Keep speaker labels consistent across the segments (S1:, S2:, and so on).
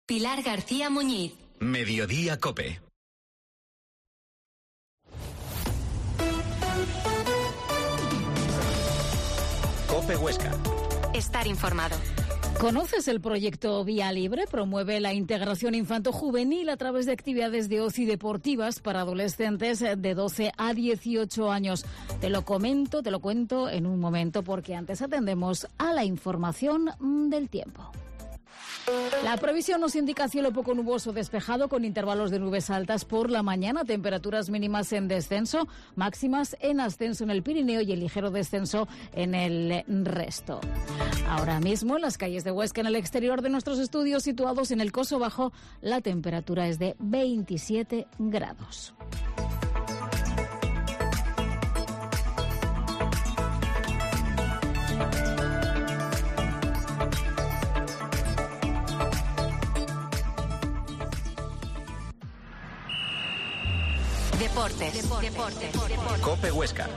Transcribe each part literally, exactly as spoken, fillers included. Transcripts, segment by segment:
S1: Pilar García Muñiz.
S2: Mediodía COPE. COPE Huesca.
S1: Estar informado.
S3: ¿Conoces el proyecto Vía Libre? Promueve la integración infanto-juvenil a través de actividades de ocio y deportivas para adolescentes de doce a dieciocho años. Te lo comento, te lo cuento en un momento, porque antes atendemos a la información del tiempo. La previsión nos indica cielo poco nuboso despejado con intervalos de nubes altas por la mañana, temperaturas mínimas en descenso, máximas en ascenso en el Pirineo y el ligero descenso en el resto. Ahora mismo en las calles de Huesca, en el exterior de nuestros estudios situados en el Coso Bajo, la temperatura es de veintisiete grados.
S1: Deportes. Deportes. Deportes. Deportes.
S2: COPE Huesca.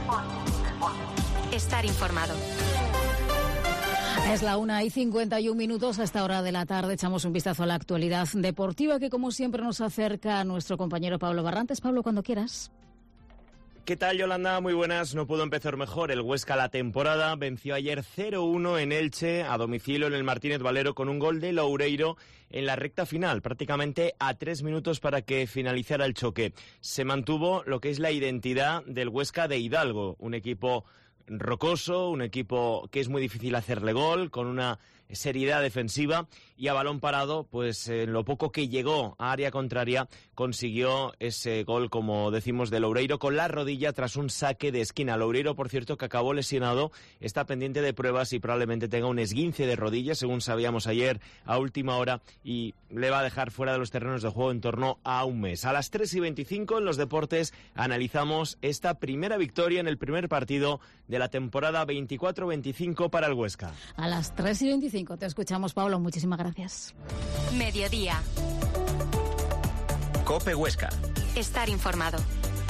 S1: Estar informado.
S3: Es la una y cincuenta y un minutos. A esta hora de la tarde echamos un vistazo a la actualidad deportiva que, como siempre, nos acerca a nuestro compañero Pablo Barrantes. Pablo, cuando quieras.
S4: ¿Qué tal, Yolanda? Muy buenas. No pudo empezar mejor. El Huesca la temporada venció ayer cero uno en Elche, a domicilio en el Martínez Valero, con un gol de Loureiro en la recta final, prácticamente a tres minutos para que finalizara el choque. Se mantuvo lo que es la identidad del Huesca de Hidalgo, un equipo rocoso, un equipo que es muy difícil hacerle gol, con una seriedad defensiva, y a balón parado, pues en lo poco que llegó a área contraria, consiguió ese gol, como decimos, de Loureiro con la rodilla tras un saque de esquina. Loureiro, por cierto, que acabó lesionado, está pendiente de pruebas y probablemente tenga un esguince de rodilla, según sabíamos ayer a última hora, y le va a dejar fuera de los terrenos de juego en torno a un mes. A las tres y veinticinco en los deportes analizamos esta primera victoria en el primer partido de la temporada veinticuatro veinticinco para el Huesca.
S3: A las tres y veinticinco te escuchamos, Pablo. Muchísimas gracias.
S1: Mediodía.
S2: COPE Huesca.
S1: Estar informado.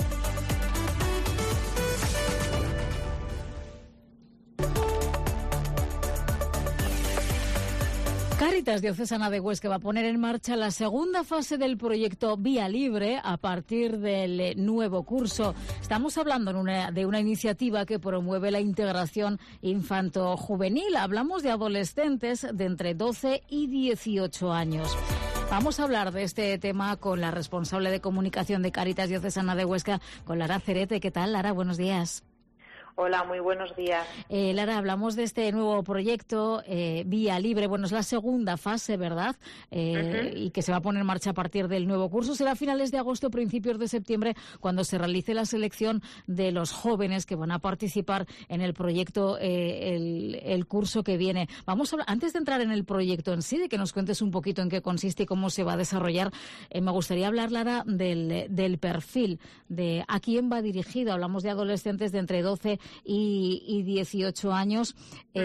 S3: Cáritas Diocesana de Huesca va a poner en marcha la segunda fase del proyecto Vía Libre a partir del nuevo curso. Estamos hablando en una, de una iniciativa que promueve la integración infanto-juvenil. Hablamos de adolescentes de entre doce y dieciocho años. Vamos a hablar de este tema con la responsable de comunicación de Cáritas Diocesana de Huesca, con Lara Cerete. ¿Qué tal, Lara? Buenos días.
S5: Hola, muy buenos días.
S3: Eh, Lara, hablamos de este nuevo proyecto, eh, Vía Libre. Bueno, es la segunda fase, ¿verdad? Eh, uh-huh. Y que se va a poner en marcha a partir del nuevo curso. Será a finales de agosto, principios de septiembre, cuando se realice la selección de los jóvenes que van a participar en el proyecto, eh, el, el curso que viene. Vamos a hablar, antes de entrar en el proyecto en sí, de que nos cuentes un poquito en qué consiste y cómo se va a desarrollar, eh, me gustaría hablar, Lara, del, del perfil, de a quién va dirigido. Hablamos de adolescentes de entre doce Y, y dieciocho años. Uh-huh.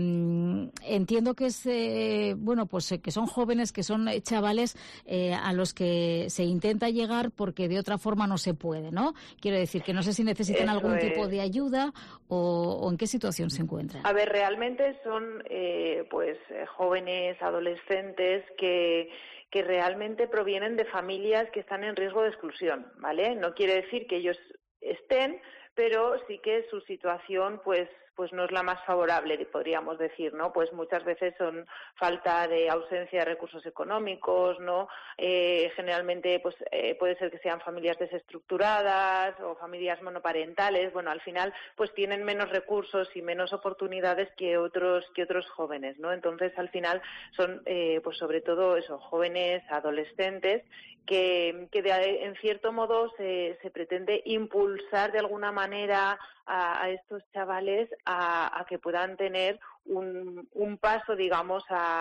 S3: Eh, entiendo que es eh, bueno, pues eh, que son jóvenes, que son eh, chavales eh, a los que se intenta llegar porque de otra forma no se puede, ¿no? Quiero decir que no sé si necesitan Eso algún es. tipo de ayuda o, o en qué situación se encuentran.
S5: A ver, realmente son eh, pues jóvenes, adolescentes que que realmente provienen de familias que están en riesgo de exclusión, ¿vale? No quiere decir que ellos estén, pero sí que su situación pues pues no es la más favorable, podríamos decir, ¿no? Pues muchas veces son falta de ausencia de recursos económicos, ¿no? Eh, generalmente pues eh, puede ser que sean familias desestructuradas o familias monoparentales. Bueno, al final pues tienen menos recursos y menos oportunidades que otros que otros jóvenes, ¿no? Entonces al final son eh, pues sobre todo eso, jóvenes, adolescentes que, que de, en cierto modo se, se pretende impulsar de alguna manera a, a estos chavales a, a que puedan tener un, un paso, digamos,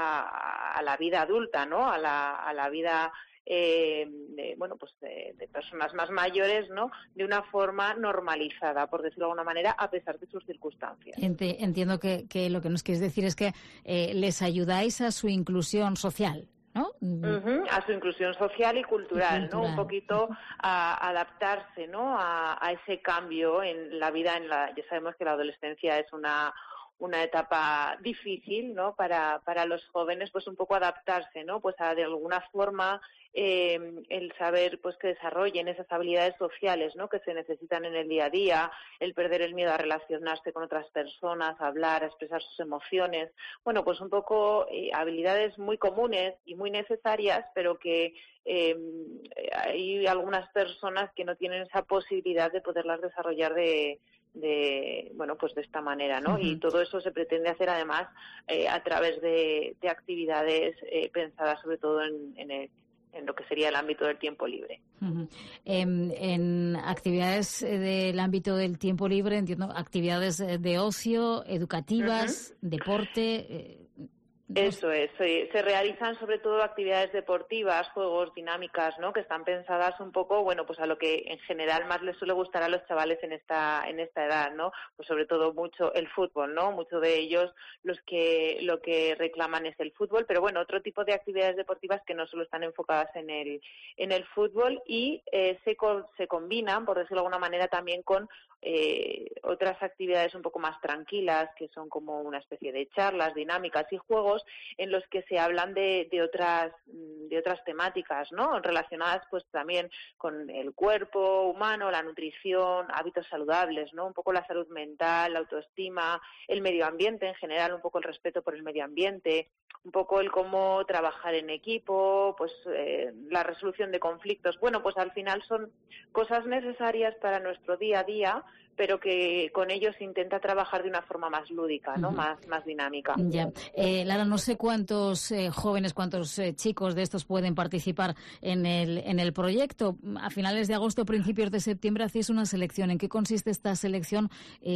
S5: a, a la vida adulta, ¿no? A la, a la vida eh, de, bueno, pues de, de personas más mayores, ¿no? De una forma normalizada, por decirlo de alguna manera, a pesar de sus circunstancias.
S3: Entiendo que, que lo que nos quieres decir es que eh, les ayudáis a su inclusión social, ¿no?
S5: Uh-huh, a su inclusión social y cultural, y cultural. ¿no? Un poquito a adaptarse, ¿no? A, a ese cambio en la vida. En la, ya sabemos que la adolescencia es una una etapa difícil, ¿no? Para, para los jóvenes, pues un poco adaptarse, ¿no? Pues a de alguna forma eh, el saber pues que desarrollen esas habilidades sociales, ¿no? Que se necesitan en el día a día, el perder el miedo a relacionarse con otras personas, a hablar, a expresar sus emociones. Bueno, pues un poco eh, habilidades muy comunes y muy necesarias, pero que eh, hay algunas personas que no tienen esa posibilidad de poderlas desarrollar de de bueno pues de esta manera, ¿no? Uh-huh. Y todo eso se pretende hacer además eh, a través de, de actividades eh, pensadas sobre todo en, en, el, en lo que sería el ámbito del tiempo libre.
S3: Uh-huh. En, en actividades del ámbito del tiempo libre, entiendo, actividades de ocio, educativas, uh-huh. deporte. Eh,
S5: Eso es, se, se realizan sobre todo actividades deportivas, juegos, dinámicas, ¿no? Que están pensadas un poco, bueno, pues a lo que en general más les suele gustar a los chavales en esta en esta edad, ¿no? Pues sobre todo mucho el fútbol, ¿no? Muchos de ellos los que lo que reclaman es el fútbol, pero bueno, otro tipo de actividades deportivas que no solo están enfocadas en el en el fútbol y eh, se se combinan, por decirlo de alguna manera, también con Eh, otras actividades un poco más tranquilas, que son como una especie de charlas, dinámicas y juegos en los que se hablan de, de otras de otras temáticas, ¿no? Relacionadas pues también con el cuerpo humano, la nutrición, hábitos saludables, ¿no? Un poco la salud mental, la autoestima, el medio ambiente en general, un poco el respeto por el medio ambiente, un poco el cómo trabajar en equipo, pues eh, la resolución de conflictos. Bueno, pues al final son cosas necesarias para nuestro día a día, pero que con ellos se intenta trabajar de una forma más lúdica, ¿no? Uh-huh. Más, más dinámica.
S3: Ya. Eh, Lara, no sé cuántos eh, jóvenes, cuántos eh, chicos de estos pueden participar en el, en el proyecto. A finales de agosto, principios de septiembre, hacéis una selección. ¿En qué consiste esta selección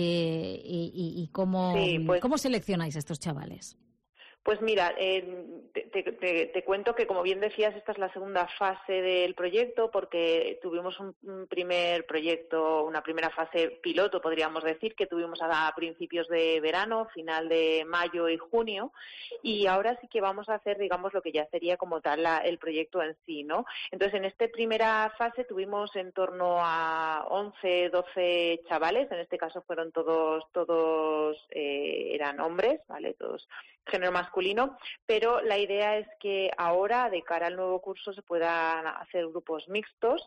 S3: eh, y, y, y cómo, sí, pues, cómo seleccionáis a estos chavales?
S5: Pues mira, eh, te, te, te cuento que, como bien decías, esta es la segunda fase del proyecto, porque tuvimos un, un primer proyecto, una primera fase piloto, podríamos decir, que tuvimos a principios de verano, final de mayo y junio, y ahora sí que vamos a hacer, digamos, lo que ya sería como tal la, el proyecto en sí, ¿no? Entonces, en esta primera fase tuvimos en torno a once, doce chavales, en este caso fueron todos, todos eh, eran hombres, ¿vale? Todos género masculino, pero la idea es que ahora, de cara al nuevo curso, se puedan hacer grupos mixtos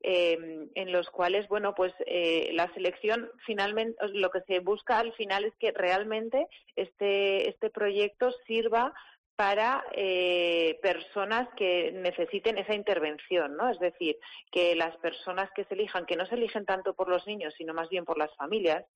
S5: eh, en los cuales, bueno, pues eh, la selección finalmente, lo que se busca al final es que realmente este este proyecto sirva para eh, personas que necesiten esa intervención, ¿no? Es decir, que las personas que se elijan, que no se eligen tanto por los niños, sino más bien por las familias,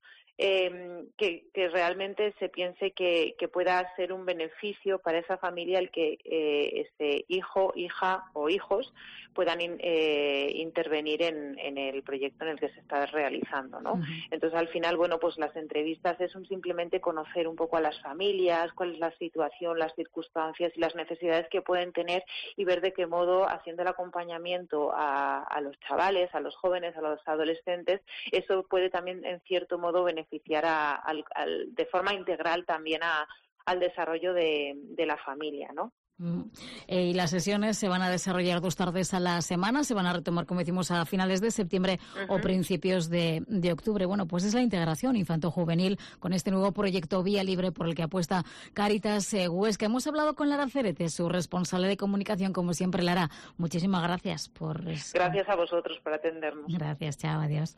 S5: eh, que, que realmente se piense que, que pueda ser un beneficio para esa familia el que eh, ese hijo, hija o hijos puedan in, eh, intervenir en, en el proyecto en el que se está realizando, ¿no? Uh-huh. Entonces, al final, bueno, pues las entrevistas es un simplemente conocer un poco a las familias, cuál es la situación, las circunstancias y las necesidades que pueden tener y ver de qué modo, haciendo el acompañamiento a, a los chavales, a los jóvenes, a los adolescentes, eso puede también, en cierto modo, beneficiar a, al, al, de forma integral también a, al desarrollo de, de la familia, ¿no?
S3: Mm. Eh, y las sesiones se van a desarrollar dos tardes a la semana, se van a retomar, como decimos, a finales de septiembre uh-huh. o principios de, de octubre. Bueno, pues es la integración infanto-juvenil con este nuevo proyecto Vía Libre por el que apuesta Cáritas eh, Huesca. Hemos hablado con Lara Cerete, su responsable de comunicación, como siempre. Lara, muchísimas gracias por...
S5: Gracias a vosotros por atendernos.
S3: Gracias, chao, adiós.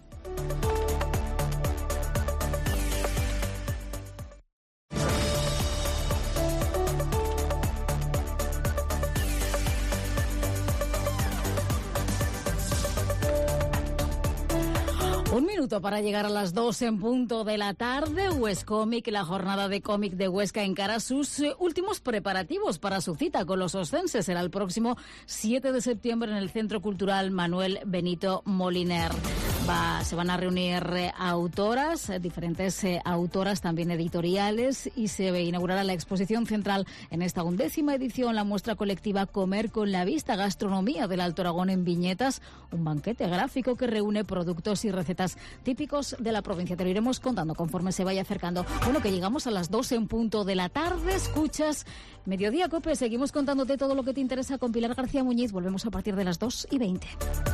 S3: Un minuto para llegar a las dos en punto de la tarde. Huescómic, la jornada de cómic de Huesca, encara sus eh, últimos preparativos para su cita con los oscenses. Será el próximo siete de septiembre en el Centro Cultural Manuel Benito Moliner. Va, se van a reunir eh, autoras, eh, diferentes eh, autoras, también editoriales, y se inaugurará la exposición central en esta undécima edición, la muestra colectiva Comer con la Vista, gastronomía del Alto Aragón en viñetas, un banquete gráfico que reúne productos y recetas típicos de la provincia. Te lo iremos contando conforme se vaya acercando. Bueno, que llegamos a las dos en punto de la tarde. Escuchas Mediodía Cope. Seguimos contándote todo lo que te interesa con Pilar García Muñiz. Volvemos a partir de las dos y veinte.